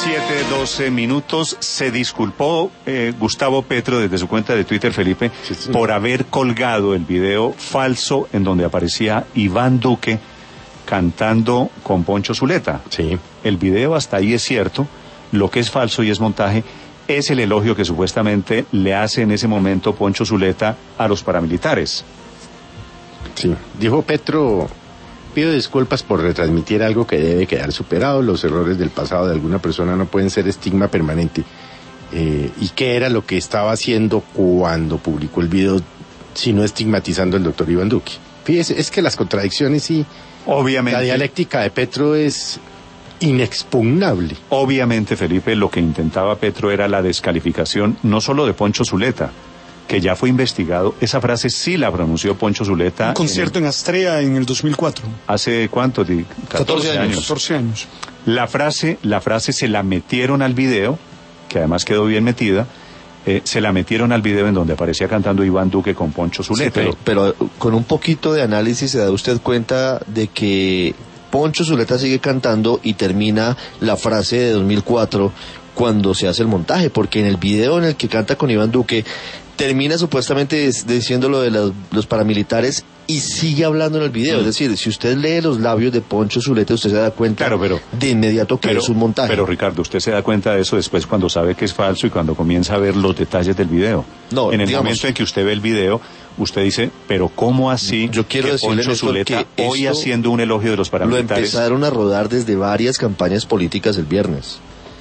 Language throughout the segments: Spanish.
7:12. Se disculpó Gustavo Petro desde su cuenta de Twitter, Felipe, por haber colgado el video falso en donde aparecía Iván Duque cantando con Poncho Zuleta. Sí. El video hasta ahí es cierto. Lo que es falso y es montaje es el elogio que supuestamente le hace en ese momento Poncho Zuleta a los paramilitares. Sí, dijo Petro: pido disculpas por retransmitir algo que debe quedar superado. Los errores del pasado de alguna persona no pueden ser estigma permanente. ¿Y qué era lo que estaba haciendo cuando publicó el video, sino estigmatizando al doctor Iván Duque? Fíjese, es que las contradicciones y obviamente, la dialéctica de Petro es inexpugnable. Obviamente, Felipe, lo que intentaba Petro era la descalificación no solo de Poncho Zuleta, que ya fue investigado. Esa frase sí la pronunció Poncho Zuleta. Un concierto en Astrea en el 2004. ¿Hace cuánto? 14 años. 14 años. La frase se la metieron al video, que además quedó bien metida. Se la metieron al video en donde aparecía cantando Iván Duque con Poncho Zuleta. Sí, pero con un poquito de análisis se da usted cuenta de que Poncho Zuleta sigue cantando y termina la frase de 2004 cuando se hace el montaje, porque en el video en el que canta con Iván Duque termina supuestamente diciendo lo de los paramilitares y sigue hablando en el video. Es decir, si usted lee los labios de Poncho Zuleta, usted se da cuenta de inmediato que es un montaje. Pero Ricardo, usted se da cuenta de eso después cuando sabe que es falso y cuando comienza a ver los detalles del video. No, en el momento en que usted ve el video, usted dice, pero ¿cómo así? Yo quiero decirle, Poncho Zuleta hoy haciendo un elogio de los paramilitares? Lo empezaron a rodar desde varias campañas políticas el viernes.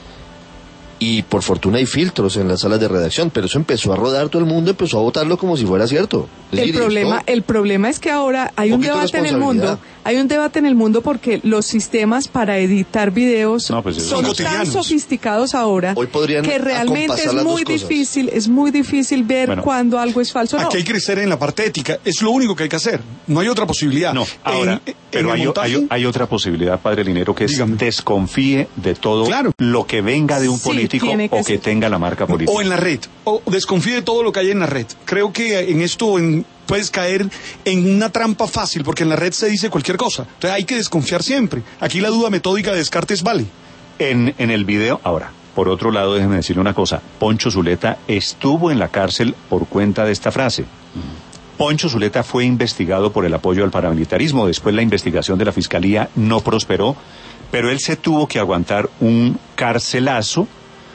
Y por fortuna hay filtros en las salas de redacción, pero eso empezó a rodar, todo el mundo empezó a votarlo como si fuera cierto. El problema es que ahora hay un debate en el mundo, porque los sistemas para editar videos son tan sofisticados ahora que realmente es muy difícil ver cuando algo es falso. Aquí hay que crecer en la parte ética, es lo único que hay que hacer, no hay otra posibilidad. No, ahora, pero hay otra posibilidad, padre Linero, que es desconfíe de todo lo que venga de un político o que tenga la marca política. O en la red, o desconfíe de todo lo que hay en la red. Creo que en esto puedes caer en una trampa fácil, porque en la red se dice cualquier cosa. Entonces hay que desconfiar siempre. Aquí la duda metódica de Descartes vale. En el video, ahora, por otro lado, déjeme decirle una cosa. Poncho Zuleta estuvo en la cárcel por cuenta de esta frase. Poncho Zuleta fue investigado por el apoyo al paramilitarismo. Después la investigación de la Fiscalía no prosperó, pero él se tuvo que aguantar un carcelazo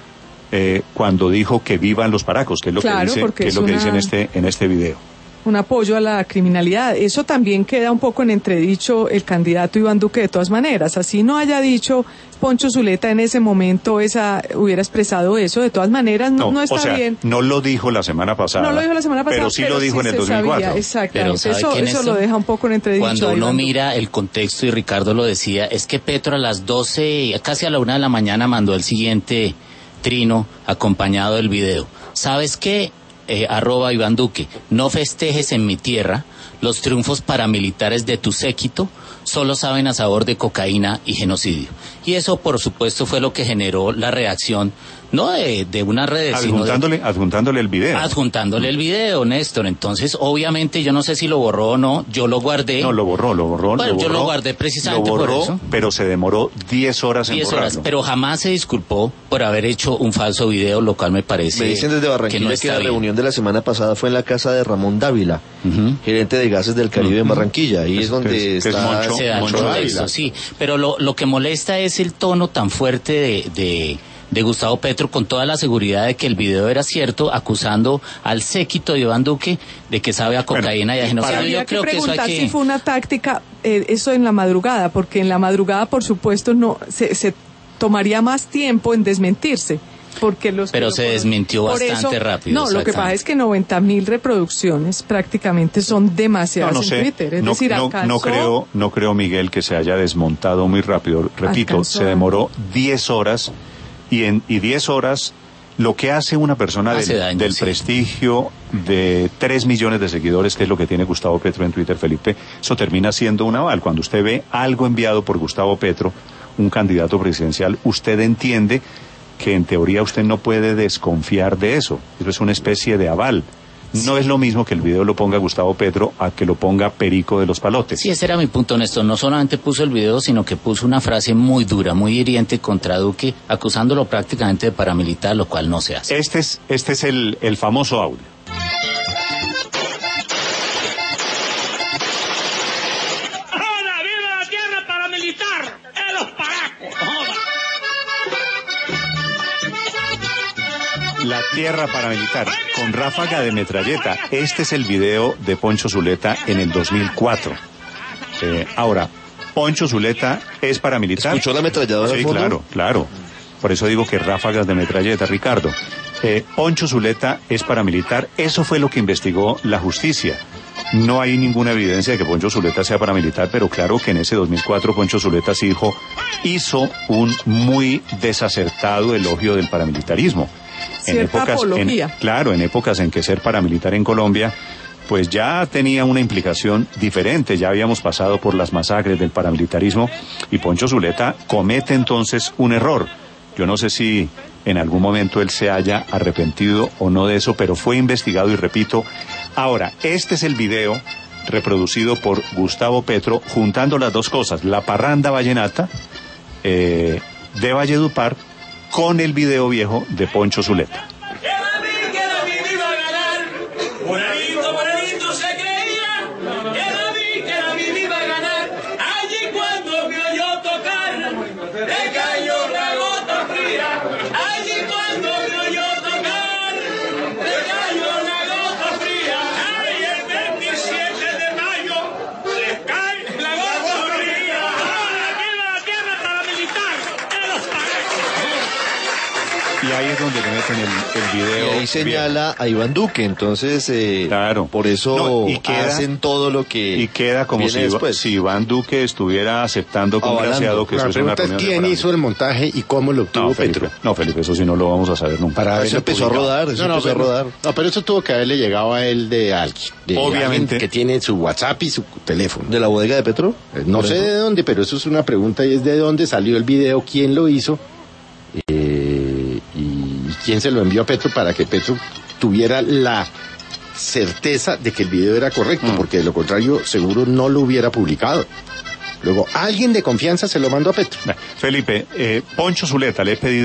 cuando dijo que vivan los paracos, que es lo que dice en este video. Un apoyo a la criminalidad. Eso también queda un poco en entredicho el candidato Iván Duque de todas maneras. Así no haya dicho Poncho Zuleta en ese momento hubiera expresado eso, de todas maneras no está bien. No lo dijo la semana pasada. Pero sí lo dijo en el 2004. Exactamente. Eso lo deja un poco en entredicho. Cuando uno mira el contexto, y Ricardo lo decía, es que Petro a las 12, casi a la 1 de la mañana mandó el siguiente trino acompañado del video. ¿Sabes qué? @ Iván Duque, no festejes en mi tierra los triunfos paramilitares de tu séquito, solo saben a sabor de cocaína y genocidio. Y eso, por supuesto, fue lo que generó la reacción, no de unas redes, adjuntándole el video. Adjuntándole el video, Néstor. Entonces, obviamente, yo no sé si lo borró o no, yo lo guardé. No, lo borró. Bueno, yo lo guardé precisamente por eso. Pero se demoró 10 horas en borrarlo. 10 horas, pero jamás se disculpó por haber hecho un falso video, lo cual me parece. Me dicen desde Barranquilla que la reunión de la semana pasada fue en la casa de Ramón Dávila, gerente de Gases del Caribe en Barranquilla. Ahí es donde se da el contexto, sí. Pero lo que molesta es el tono tan fuerte de Gustavo Petro, con toda la seguridad de que el video era cierto, acusando al séquito de Iván Duque de que sabe a cocaína y a genocidio. Yo creo que eso si fue una táctica, eso en la madrugada, porque en la madrugada, por supuesto, no se tomaría más tiempo en desmentirse. Pero se desmintió bastante rápido. No, lo que pasa es que 90.000 reproducciones prácticamente son demasiadas en Twitter. Es decir, no creo, Miguel, que se haya desmontado muy rápido. Repito, se demoró 10 horas y 10 horas lo que hace una persona del prestigio de 3 millones de seguidores, que es lo que tiene Gustavo Petro en Twitter, Felipe, eso termina siendo un aval. Cuando usted ve algo enviado por Gustavo Petro, un candidato presidencial, usted entiende que en teoría usted no puede desconfiar de eso. Eso es una especie de aval. No es lo mismo que el video lo ponga Gustavo Petro a que lo ponga Perico de los Palotes. Sí, ese era mi punto, Néstor. No solamente puso el video, sino que puso una frase muy dura, muy hiriente contra Duque, acusándolo prácticamente de paramilitar, lo cual no se hace. Este es el famoso audio. ¡Ahora, viva la tierra paramilitar! ¡En los paracos! La tierra paramilitar, con ráfaga de metralleta. Este es el video de Poncho Zuleta en el 2004. Ahora, Poncho Zuleta es paramilitar. ¿Escuchó la ametralladora? Sí, claro. Por eso digo que ráfagas de metralleta, Ricardo. Poncho Zuleta es paramilitar. Eso fue lo que investigó la justicia. No hay ninguna evidencia de que Poncho Zuleta sea paramilitar, pero claro que en ese 2004 Poncho Zuleta hizo un muy desacertado elogio del paramilitarismo. En épocas en que ser paramilitar en Colombia pues ya tenía una implicación diferente, ya habíamos pasado por las masacres del paramilitarismo y Poncho Zuleta comete entonces un error. Yo no sé si en algún momento él se haya arrepentido o no de eso, pero fue investigado y repito. Ahora, este es el video reproducido por Gustavo Petro juntando las dos cosas, la parranda vallenata de Valledupar con el video viejo de Poncho Zuleta. Y ahí es donde le meten el video. Y ahí señala a Iván Duque, entonces claro. Por eso hacen todo lo que y queda como si Iván Duque estuviera aceptando como graciado que eso es una reunión. ¿Quién hizo el montaje y cómo lo obtuvo Petro? No, Felipe, eso sí no lo vamos a saber nunca. Eso empezó a rodar, No, pero eso tuvo que haberle llegado a él de alguien. Obviamente. Alguien que tiene su WhatsApp y su teléfono. ¿De la bodega de Petro? No sé de dónde, pero eso es una pregunta y es de dónde salió el video, quién lo hizo. Y quién se lo envió a Petro para que Petro tuviera la certeza de que el video era correcto, porque de lo contrario seguro no lo hubiera publicado. Luego alguien de confianza se lo mandó a Petro. Felipe, Poncho Zuleta le he pedido